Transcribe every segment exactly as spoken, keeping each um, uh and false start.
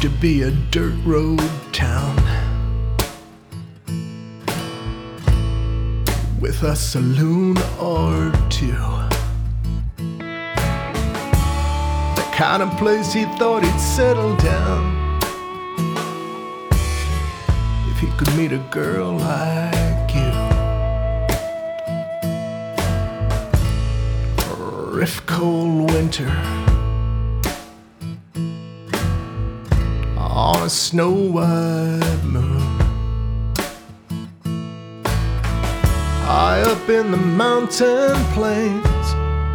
to be a dirt road town with a saloon or two. The kind of place he thought he'd settle down if he could meet a girl like you. If cold winter on a snow-white moon, high up in the mountain plains,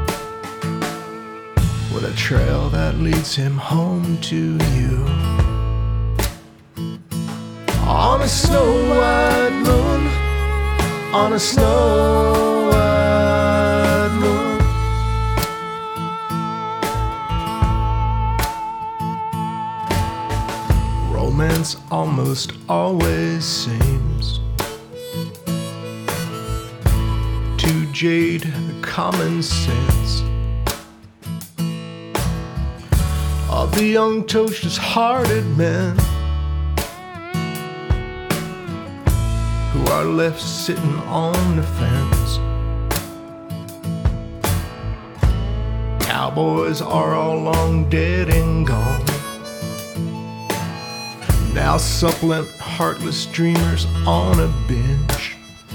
with a trail that leads him home to you. On a snow-white moon, on a snow-white moon, romance almost always seems to jade the common sense of the young Totius-hearted men who are left sitting on the fence. Cowboys are all long dead and gone. Now suppliant, heartless dreamers on a bench.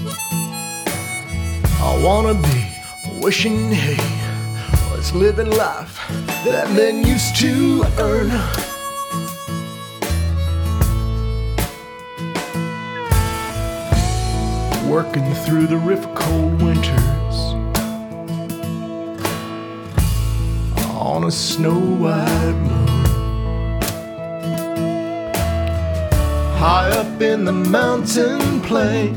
I wanna be wishing he was living life that men used to earn. Working through the rift cold winters on a snow-white moon, high up in the mountain plains,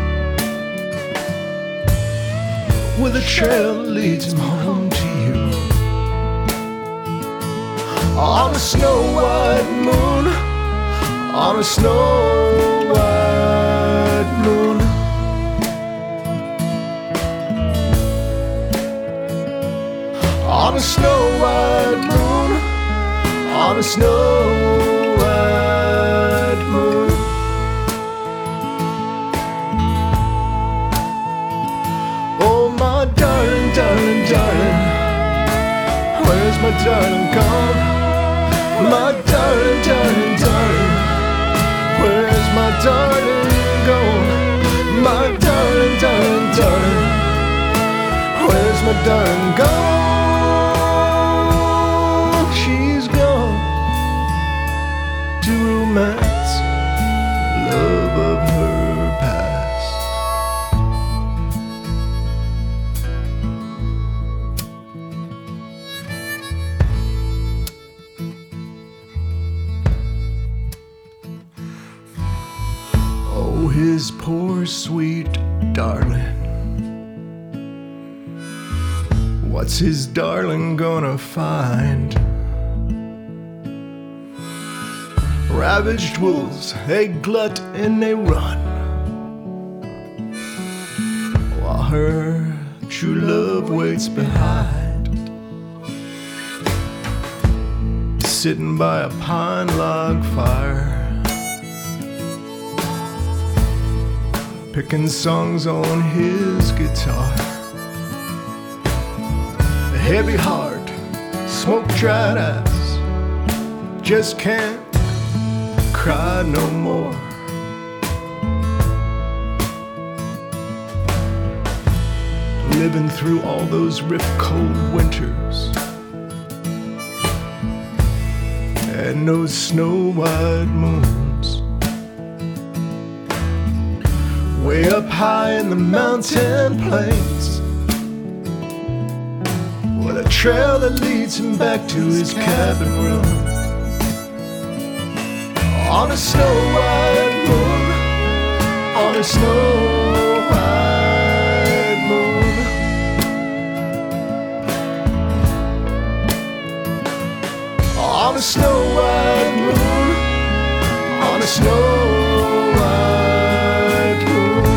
with a trail that leads him home to you. On a snow-white moon, on a snow-white moon, on a snow-white moon, on a snow-white moon. Oh, my darling, darling, darling, where's my darling gone? My darling, darling, darling, where's my darling gone? My darling, darling, darling, where's my darling gone? She's gone to romance, love of her past. Oh, his poor sweet darling, what's his darling gonna find? Ravaged wolves, they glut and they run, while her true love waits behind, sitting by a pine log fire, picking songs on his guitar. A heavy heart, smoke-dried eyes, just can't cry no more. Living through all those rift cold winters and those snow-white moons, way up high in the mountain plains, with a trail that leads him back to his cabin room. On a snow-white moon, on a snow-white moon, on a snow-white moon, on a snow-white moon,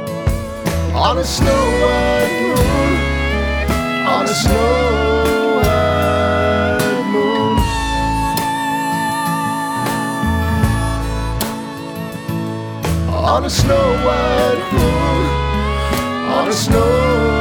on a snow-white moon, on a snow-white moon. on a snow white moon, on a snow